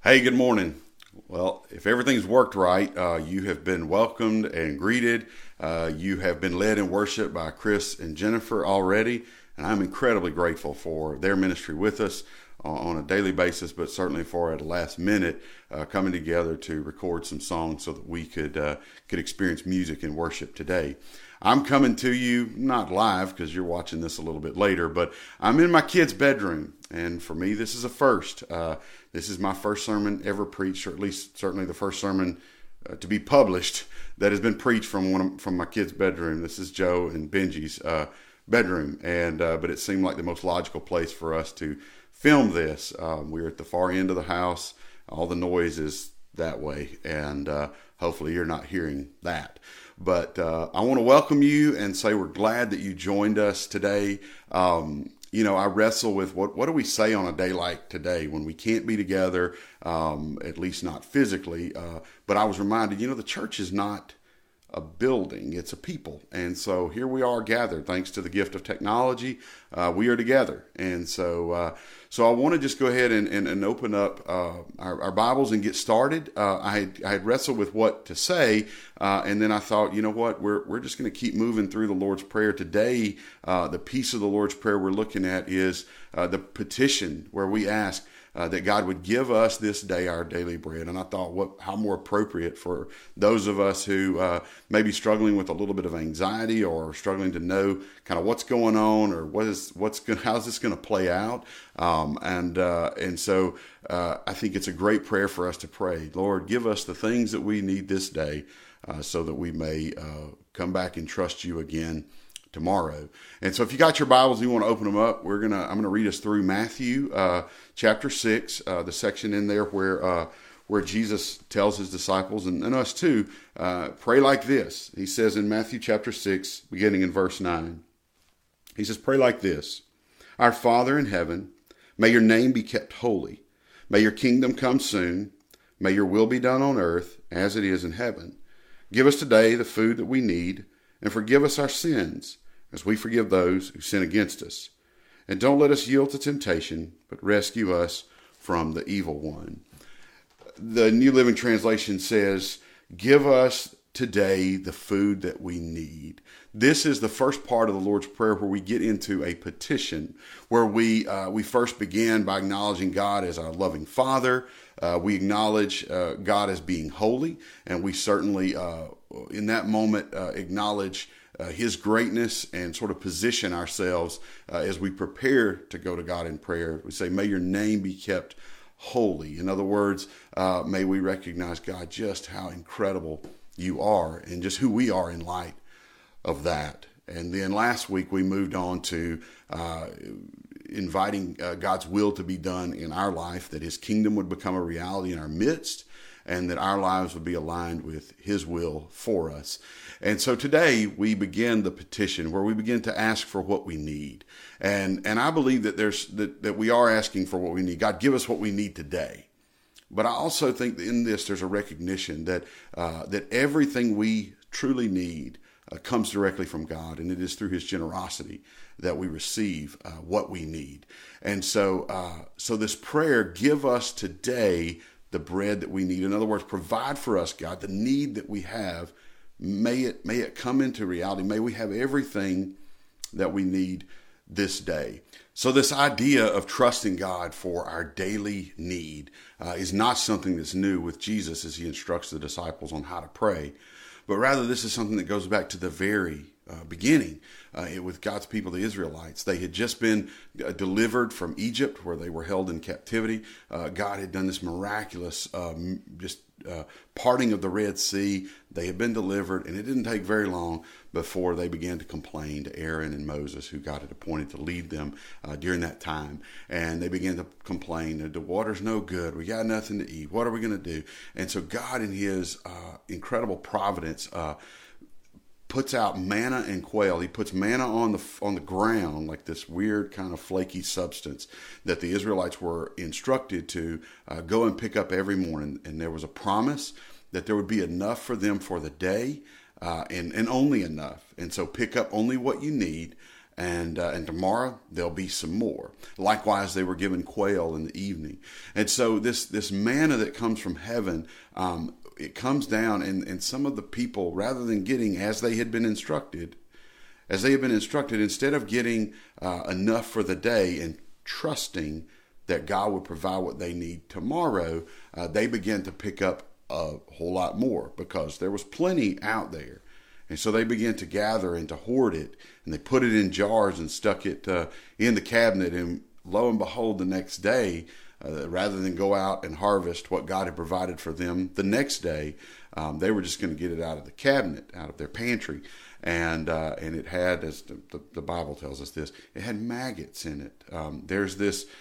Hey, good morning. Well, if everything's worked right, you have been welcomed and greeted. You have been led in worship by Chris and Jennifer already, and I'm incredibly grateful for their ministry with us on a daily basis, but certainly for at the last minute coming together to record some songs so that we could experience music and worship today. I'm coming to you not live because you're watching this a little bit later, but I'm in my kid's bedroom, and for me, this is a first. This is my first sermon ever preached, or at least certainly the first sermon to be published that has been preached from my kid's bedroom. This is Joe and Benji's bedroom, and but it seemed like the most logical place for us to film this. We're at the far end of the house. All the noise is that way, and hopefully you're not hearing that. But I want to welcome you and say we're glad that you joined us today. I wrestle with what do we say on a day like today when we can't be together, at least not physically. But I was reminded, the church is not a building, it's a people. And so here we are gathered thanks to the gift of technology. We are together. And so I want to just go ahead and open up our Bibles and get started. I had wrestled with what to say, and then I thought, you know what, we're just going to keep moving through the Lord's Prayer. Today, the piece of the Lord's Prayer we're looking at is the petition where we ask that God would give us this day our daily bread. And I thought, how more appropriate for those of us who may be struggling with a little bit of anxiety or struggling to know kind of what's going on or how's this going to play out. And so I think it's a great prayer for us to pray. Lord, give us the things that we need this day so that we may come back and trust you again tomorrow. And so if you got your Bibles and you want to open them up, I'm going to read us through Matthew chapter 6, the section in there where Jesus tells his disciples and us too, pray like this. He says in Matthew chapter 6, beginning in verse 9, he says, pray like this: Our Father in heaven, may your name be kept holy. May your kingdom come soon. May your will be done on earth as it is in heaven. Give us today the food that we need, and forgive us our sins as we forgive those who sin against us. And don't let us yield to temptation, but rescue us from the evil one. The New Living Translation says, give us today the food that we need. This is the first part of the Lord's Prayer where we get into a petition, where we first begin by acknowledging God as our loving Father. We acknowledge God as being holy, and we certainly in that moment acknowledge his greatness and sort of position ourselves as we prepare to go to God in prayer. We say, may your name be kept holy. In other words, may we recognize, God, just how incredible you are and just who we are in light of that. And then last week we moved on to inviting God's will to be done in our life, that his kingdom would become a reality in our midst, and that our lives would be aligned with his will for us. And so today we begin the petition where we begin to ask for what we need. And I believe that that we are asking for what we need. God, give us what we need today. But I also think that in this there's a recognition that everything we truly need comes directly from God, and it is through his generosity that we receive what we need. And so this prayer, give us today the bread that we need. In other words, provide for us, God, the need that we have. May it come into reality. May we have everything that we need this day. So this idea of trusting God for our daily need is not something that's new with Jesus as he instructs the disciples on how to pray, but rather this is something that goes back to the very beginning with God's people, the Israelites. They had just been delivered from Egypt, where they were held in captivity. God had done this miraculous parting of the Red Sea. They had been delivered, and it didn't take very long before they began to complain to Aaron and Moses, who God had appointed to lead them during that time. And they began to complain, the water's no good, we got nothing to eat, what are we going to do? And so God, in his incredible providence, puts out manna and quail. He puts manna on the ground, like this weird kind of flaky substance that the Israelites were instructed to go and pick up every morning. And there was a promise that there would be enough for them for the day, and only enough. And so pick up only what you need, And tomorrow there'll be some more. Likewise, they were given quail in the evening. And so this manna that comes from heaven, it comes down, and some of the people, rather than getting as they had been instructed, instead of getting enough for the day and trusting that God would provide what they need tomorrow, they began to pick up a whole lot more because there was plenty out there. And so they began to gather and to hoard it, and they put it in jars and stuck it in the cabinet. And lo and behold, the next day, rather than go out and harvest what God had provided for them the next day, they were just going to get it out of the cabinet, out of their pantry. And it had, as the Bible tells us this, it had maggots in it. There's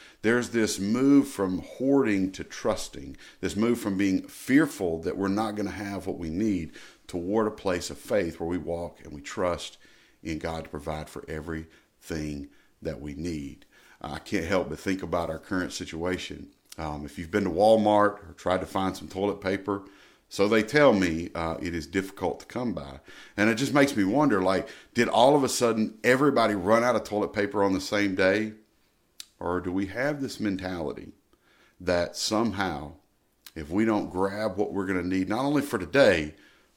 this move from hoarding to trusting, this move from being fearful that we're not going to have what we need toward a place of faith where we walk and we trust in God to provide for everything that we need. I can't help but think about our current situation. If you've been to Walmart or tried to find some toilet paper, so they tell me, it is difficult to come by. And it just makes me wonder, like, did all of a sudden everybody run out of toilet paper on the same day? Or do we have this mentality that somehow, if we don't grab what we're going to need, not only for today,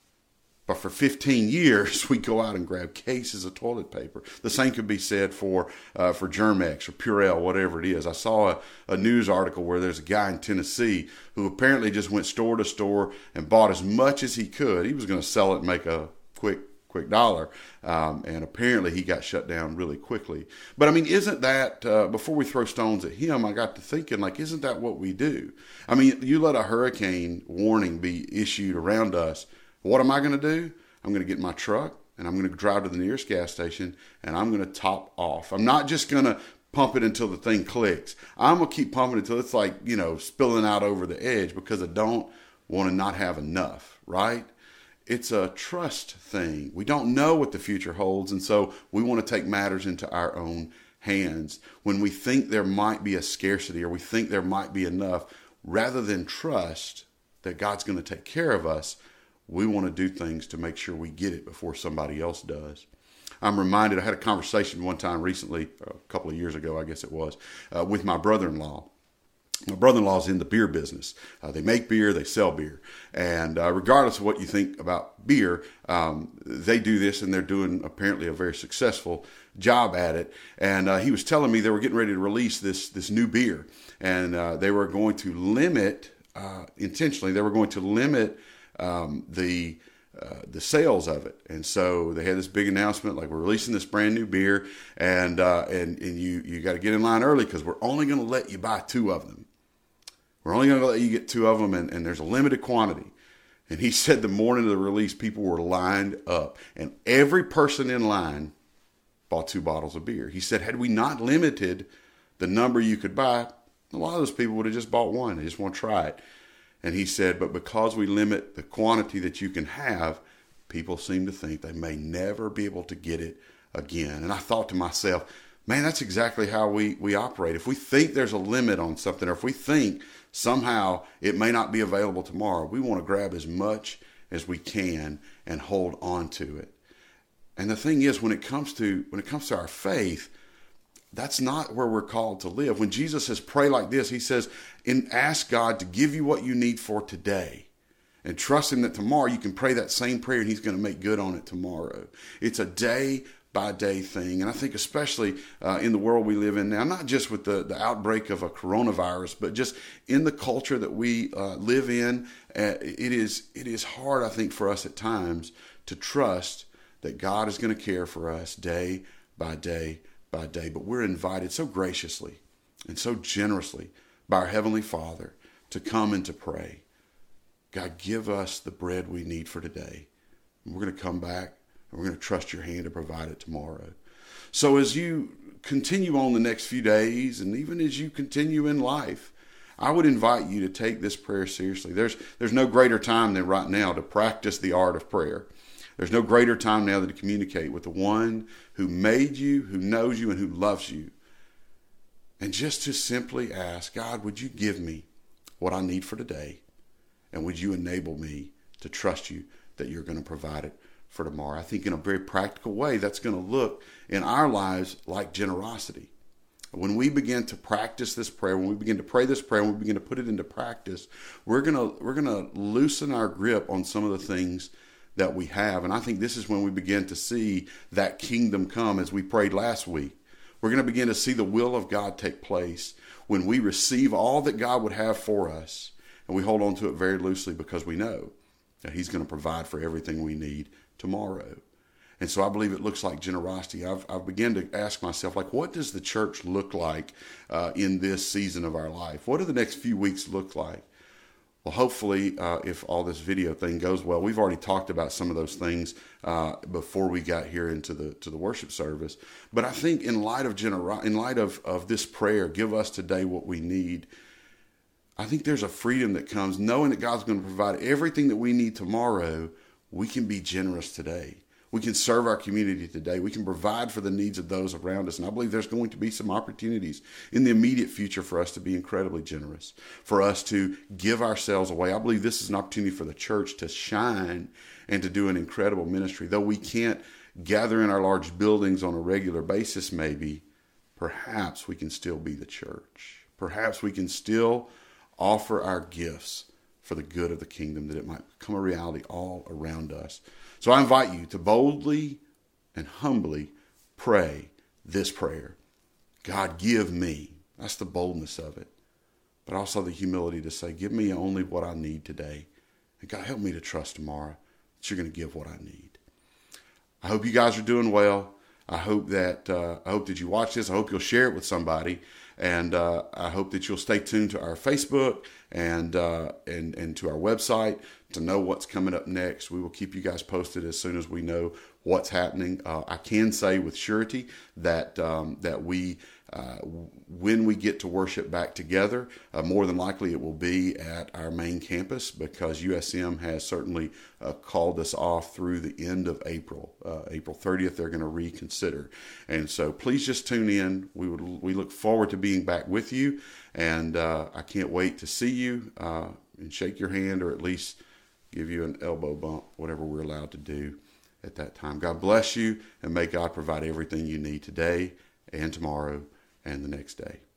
but for 15 years, we go out and grab cases of toilet paper. The same could be said for Germ-X or Purell, whatever it is. I saw a news article where there's a guy in Tennessee who apparently just went store to store and bought as much as he could. He was going to sell it and make a quick dollar. And apparently he got shut down really quickly. But I mean, isn't that, before we throw stones at him, I got to thinking, like, isn't that what we do? I mean, you let a hurricane warning be issued around us. What am I going to do? I'm going to get in my truck and I'm going to drive to the nearest gas station and I'm going to top off. I'm not just going to pump it until the thing clicks. I'm going to keep pumping it until it's like, spilling out over the edge because I don't want to not have enough, right? It's a trust thing. We don't know what the future holds, and so we want to take matters into our own hands. When we think there might be a scarcity or we think there might be enough, rather than trust that God's going to take care of us, we want to do things to make sure we get it before somebody else does. I'm reminded, I had a conversation one time recently, a couple of years ago, I guess it was, with my brother-in-law. My brother-in-law's in the beer business. They make beer, they sell beer. And regardless of what you think about beer, they do this, and they're doing apparently a very successful job at it. And he was telling me they were getting ready to release this new beer. And they were going to limit, intentionally, they were going to limit the sales of it. And so they had this big announcement, like, we're releasing this brand new beer, and you got to get in line early because we're only going to let you buy 2 of them. We're only going to let you get 2 of them, and there's a limited quantity. And he said the morning of the release, people were lined up, and every person in line bought 2 bottles of beer. He said, had we not limited the number you could buy, a lot of those people would have just bought 1. They just want to try it. And he said, but because we limit the quantity that you can have, people seem to think they may never be able to get it again. And I thought to myself, man, that's exactly how we operate. If we think there's a limit on something, or if we think somehow it may not be available tomorrow, we want to grab as much as we can and hold on to it. And the thing is, when it comes to our faith, that's not where we're called to live. When Jesus says pray like this, he says, ask God to give you what you need for today. And trust him that tomorrow you can pray that same prayer and he's going to make good on it tomorrow. It's a day-by-day thing. And I think especially in the world we live in now, not just with the outbreak of a coronavirus, but just in the culture that we live in, it is hard, I think, for us at times to trust that God is going to care for us day by day by day. But we're invited so graciously and so generously by our Heavenly Father to come and to pray. God, give us the bread we need for today. And we're going to come back and we're going to trust your hand to provide it tomorrow. So as you continue on the next few days, and even as you continue in life, I would invite you to take this prayer seriously. There's no greater time than right now to practice the art of prayer. There's no greater time now than to communicate with the one who made you, who knows you, and who loves you. And just to simply ask, God, would you give me what I need for today? And would you enable me to trust you that you're going to provide it for tomorrow. I think in a very practical way, that's going to look in our lives like generosity. When we begin to practice this prayer, when we begin to pray this prayer, when we begin to put it into practice, we're gonna loosen our grip on some of the things that we have. And I think this is when we begin to see that kingdom come, as we prayed last week. We're going to begin to see the will of God take place when we receive all that God would have for us, and we hold on to it very loosely because we know that He's going to provide for everything we need tomorrow. And so I believe it looks like generosity. I've begun to ask myself, like, what does the church look like in this season of our life? What do the next few weeks look like? Well, hopefully, if all this video thing goes well, we've already talked about some of those things before we got here into the worship service. But I think in light of this prayer, give us today what we need, I think there's a freedom that comes knowing that God's going to provide everything that we need tomorrow. We can be generous today. We can serve our community today. We can provide for the needs of those around us. And I believe there's going to be some opportunities in the immediate future for us to be incredibly generous, for us to give ourselves away. I believe this is an opportunity for the church to shine and to do an incredible ministry. Though we can't gather in our large buildings on a regular basis, maybe, perhaps we can still be the church. Perhaps we can still offer our gifts for the good of the kingdom, that it might become a reality all around us. So I invite you to boldly and humbly pray this prayer. God, give me. That's the boldness of it. But also the humility to say, give me only what I need today. And God, help me to trust tomorrow that you're going to give what I need. I hope you guys are doing well. I hope that you watch this. I hope you'll share it with somebody. And I hope that you'll stay tuned to our Facebook and to our website to know what's coming up next. We will keep you guys posted as soon as we know what's happening. I can say with surety that when we get to worship back together, more than likely it will be at our main campus, because USM has certainly called us off through the end of April. April 30th, they're going to reconsider. And so please just tune in. We look forward to being back with you, and I can't wait to see you and shake your hand, or at least give you an elbow bump, whatever we're allowed to do at that time. God bless you, and may God provide everything you need today and tomorrow and the next day.